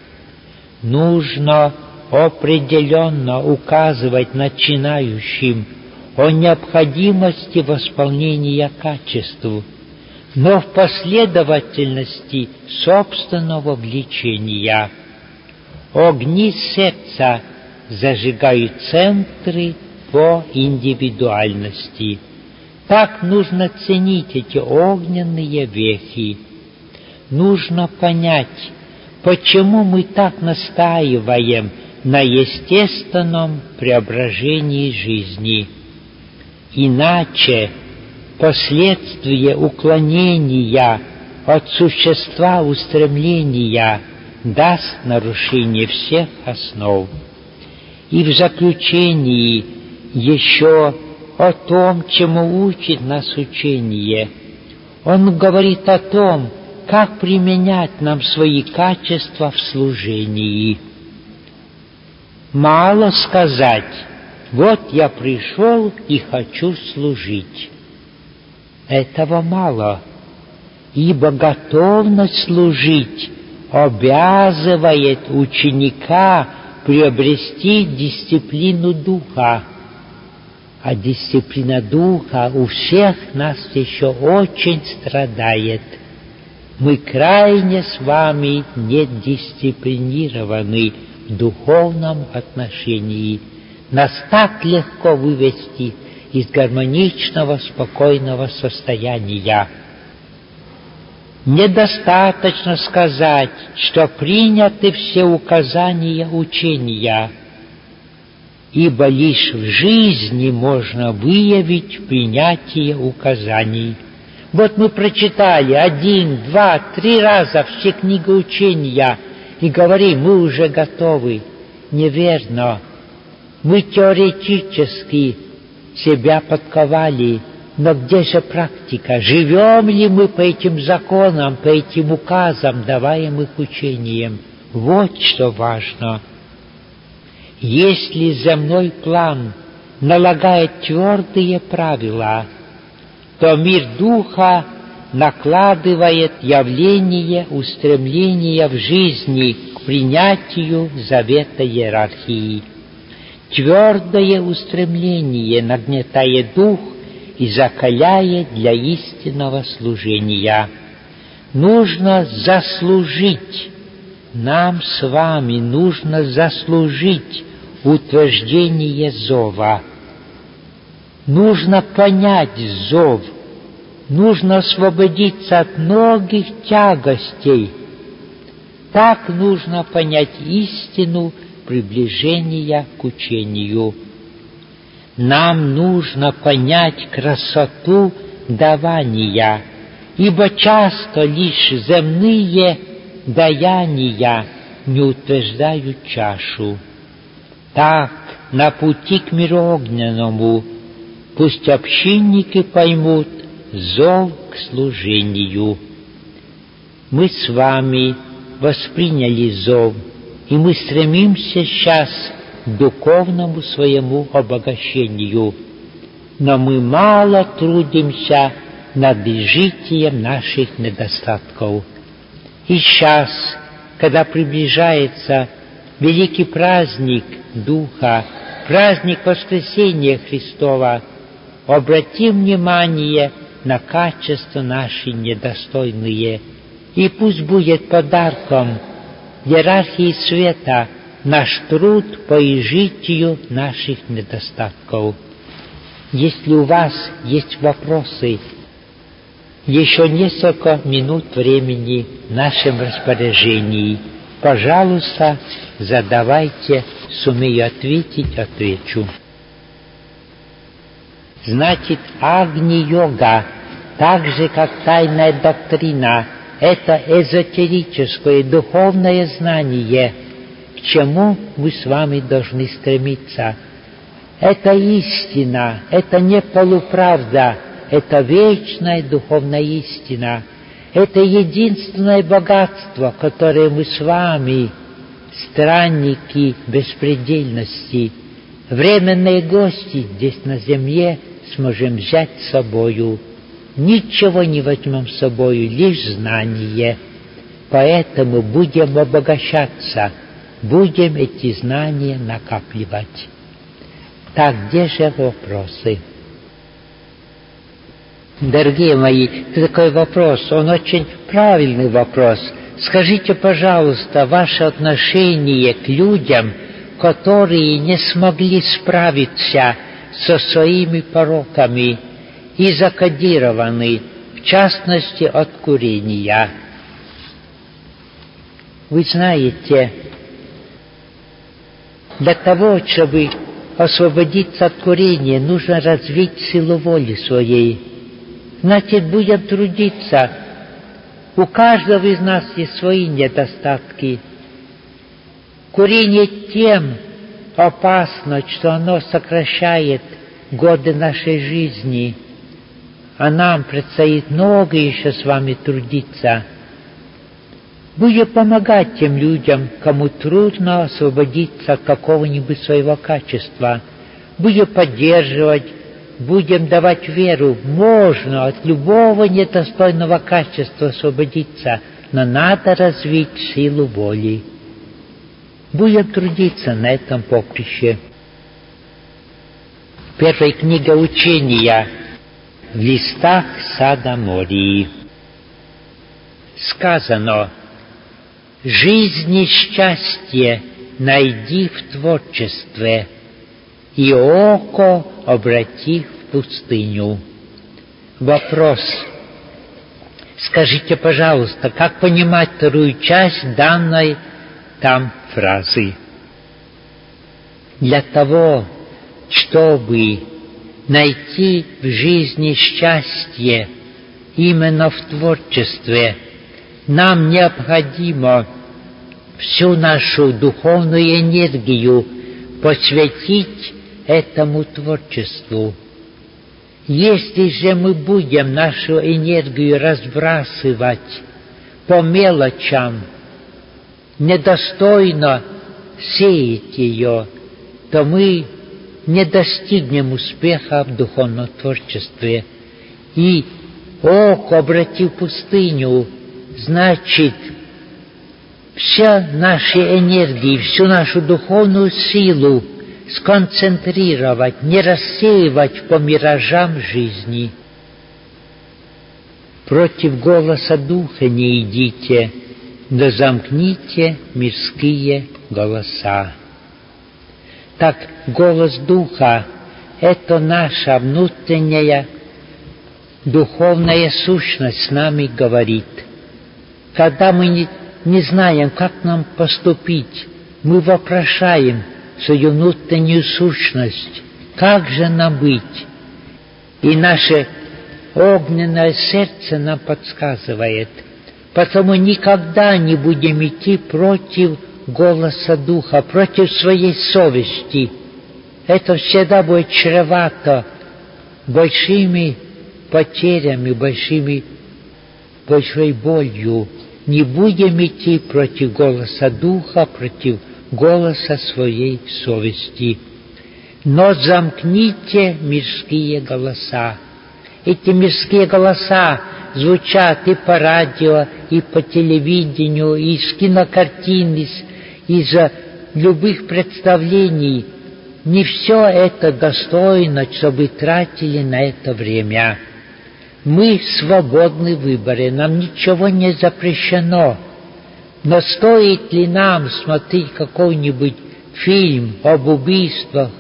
Нужно определенно указывать начинающим о необходимости восполнения качеств, но в последовательности собственного влечения. Огни сердца зажигают центры по индивидуальности. Так нужно ценить эти огненные вехи. Нужно понять, почему мы так настаиваем на естественном преображении жизни. Иначе последствия уклонения от существа устремления даст нарушение всех основ. И в заключении еще о том, чему учит нас учение. Он говорит о том, как применять нам свои качества в служении. Мало сказать: вот я пришел и хочу служить. Этого мало, ибо готовность служить обязывает ученика приобрести дисциплину духа. А дисциплина духа у всех нас еще очень страдает. Мы крайне с вами недисциплинированы в духовном отношении. Нас так легко вывести из гармоничного, спокойного состояния. Недостаточно сказать, что приняты все указания учения, ибо лишь в жизни можно выявить принятие указаний. Вот мы прочитали один, два, три раза все книги учения и говорим: мы уже готовы. Неверно. Мы теоретически себя подковали, но где же практика? Живем ли мы по этим законам, по этим указам, даваемых учением? Вот что важно. Если земной план налагает твердые правила, то мир духа накладывает явление устремления в жизни к принятию завета иерархии. Твердое устремление нагнетает дух и закаляет для истинного служения. Нужно заслужить, нам с вами нужно заслужить утверждение зова. Нужно понять зов, нужно освободиться от многих тягостей. Так нужно понять истину приближения к учению. Нам нужно понять красоту давания, ибо часто лишь земные даяния не утверждают чашу. Так, на пути к миру огненному пусть общинники поймут зов к служению. Мы с вами восприняли зов, и мы стремимся сейчас к духовному своему обогащению, но мы мало трудимся над изжитием наших недостатков. И сейчас, когда приближается великий праздник Духа, праздник Воскресения Христова, обратим внимание на качества наши недостойные, и пусть будет подарком иерархии света наш труд по изжитию наших недостатков. Если у вас есть вопросы, еще несколько минут времени в нашем распоряжении. Пожалуйста, задавайте, сумею ответить, отвечу. Значит, Агни-йога, так же как тайная доктрина, это эзотерическое духовное знание, к чему мы с вами должны стремиться. Это истина, это не полуправда, это вечная духовная истина. Это единственное богатство, которое мы с вами, странники беспредельности, временные гости здесь на земле, сможем взять с собою. Ничего не возьмем с собою, лишь знание. Поэтому будем обогащаться, будем эти знания накапливать. Так, где же вопросы? Дорогие мои, такой вопрос, он очень правильный вопрос. Скажите, пожалуйста, ваше отношение к людям, которые не смогли справиться со своими пороками и закодированы, в частности, от курения. Вы знаете, для того, чтобы освободиться от курения, нужно развить силу воли своей. Значит, будем трудиться. У каждого из нас есть свои недостатки. Курение тем опасно, что оно сокращает годы нашей жизни, а нам предстоит много еще с вами трудиться. Будем помогать тем людям, кому трудно освободиться от какого-нибудь своего качества. Будем поддерживать, будем давать веру. Можно от любого недостойного качества освободиться, но надо развить силу воли. Будем трудиться на этом поприще. Первая книга учения в листах сада Мории. Сказано: «Жизнь и счастье найди в творчестве, и око обрати в пустыню». Вопрос. Скажите, пожалуйста, как понимать вторую часть данной там фразы? Для того, чтобы найти в жизни счастье именно в творчестве, нам необходимо всю нашу духовную энергию посвятить этому творчеству. Если же мы будем нашу энергию разбрасывать по мелочам, недостойно сеять ее, то мы не достигнем успеха в духовном творчестве. И око обрати в пустыню, значит, вся наша энергия, всю нашу духовную силу сконцентрировать, не рассеивать по миражам жизни. Против голоса духа не идите, но замкните мирские голоса. Так, голос духа — это наша внутренняя духовная сущность с нами говорит. Когда мы не, не знаем, как нам поступить, мы вопрошаем свою внутреннюю сущность, как же нам быть? И наше огненное сердце нам подсказывает. Потому никогда не будем идти против голоса духа, против своей совести. Это всегда будет чревато большими потерями, большими, большой болью. Не будем идти против голоса духа, против голоса своей совести. Но замкните мирские голоса. Эти мирские голоса звучат и по радио, и по телевидению, и из кинокартин, из, из любых представлений. Не все это достойно, чтобы тратили на это время. Мы свободны в выборе, нам ничего не запрещено. Но стоит ли нам смотреть какой-нибудь фильм об убийствах?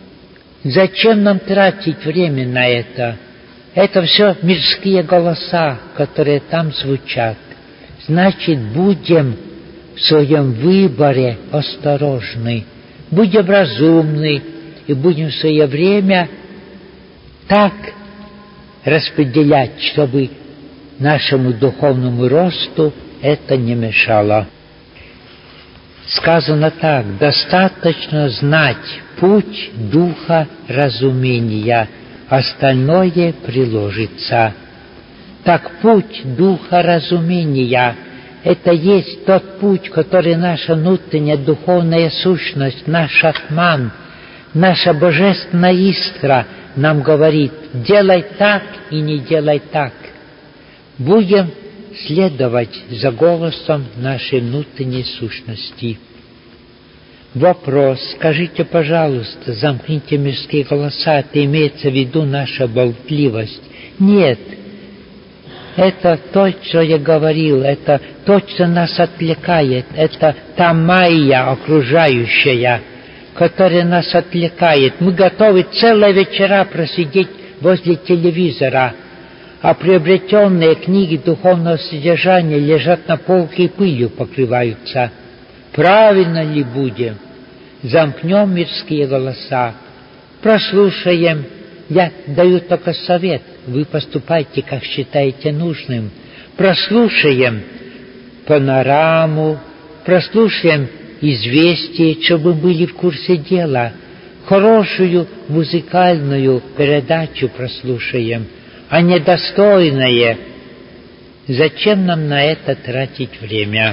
Зачем нам тратить время на это? Это все мирские голоса, которые там звучат. Значит, будем в своем выборе осторожны, будем разумны и будем в свое время так распределять, чтобы нашему духовному росту это не мешало. Сказано так: достаточно знать путь духа разумения, остальное приложится. Так путь духа разумения — это есть тот путь, который наша внутренняя духовная сущность, наш атман, наша божественная искра нам говорит: делай так и не делай так. Будем следовать за голосом нашей внутренней сущности. Вопрос. Скажите, пожалуйста, замкните мирские голоса, это имеется в виду наша болтливость? Нет. Это то, что я говорил, это то, что нас отвлекает, это та майя окружающая, которая нас отвлекает. Мы готовы целые вечера просидеть возле телевизора, а приобретенные книги духовного содержания лежат на полке и пылью покрываются. Правильно ли будем? Замкнем мирские голоса, прослушаем. Я даю только совет. Вы поступайте, как считаете нужным. прослушаем панораму, прослушаем известия, чтобы были в курсе дела, хорошую музыкальную передачу прослушаем, а недостойное. Зачем нам на это тратить время?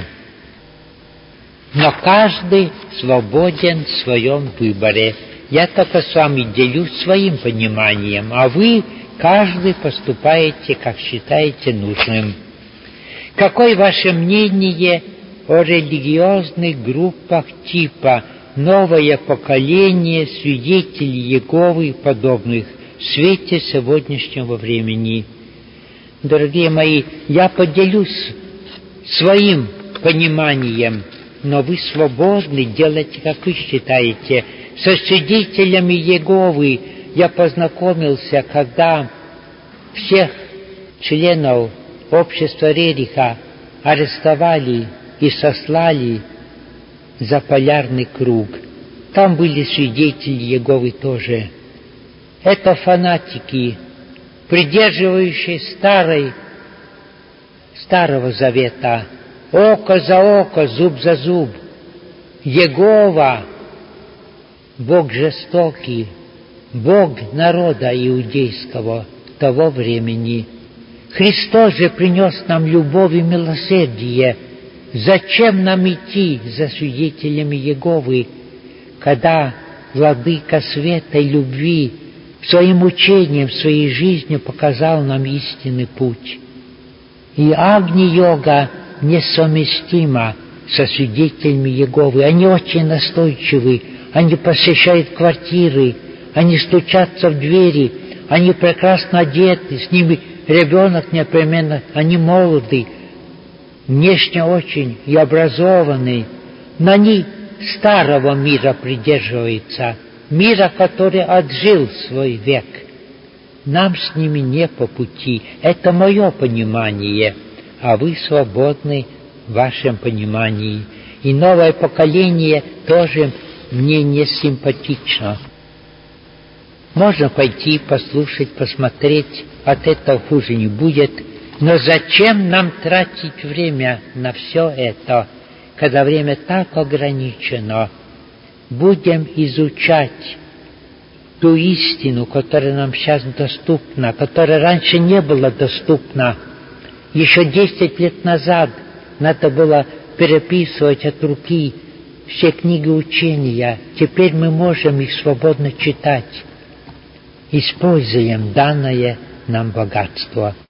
Но каждый свободен в своем выборе. Я только с вами делюсь своим пониманием, а вы, каждый, поступаете, как считаете нужным. Какое ваше мнение о религиозных группах типа «Новое поколение», «Свидетели Иеговы» и подобных в свете сегодняшнего времени? Дорогие мои, я поделюсь своим пониманием, но вы свободны делать, как вы считаете. Со свидетелями Иеговы я познакомился, когда всех членов общества Рериха арестовали и сослали за полярный круг. Там были свидетели Иеговы тоже. Это фанатики, придерживающие старой, Старого Завета. Око за око, зуб за зуб. Иегова, Бог жестокий, Бог народа иудейского того времени. Христос же принес нам любовь и милосердие. Зачем нам идти за свидетелями Иеговы, когда Владыка света и любви своим учением, своей жизнью показал нам истинный путь? И Агни-йога несовместима со свидетелями Иеговы. Они очень настойчивы, они посещают квартиры, они стучатся в двери, они прекрасно одеты, с ними ребенок непременно, они молоды, внешне очень и образованный, но они старого мира придерживаются, мира, который отжил свой век. Нам с ними не по пути. Это мое понимание, а вы свободны в вашем понимании. И новое поколение тоже мне не симпатично. Можно пойти, послушать, посмотреть, от этого хуже не будет. Но зачем нам тратить время на все это, когда время так ограничено? Будем изучать ту истину, которая нам сейчас доступна, которая раньше не была доступна. Еще десять лет назад надо было переписывать от руки все книги учения. Теперь мы можем их свободно читать. Используем данное нам богатство.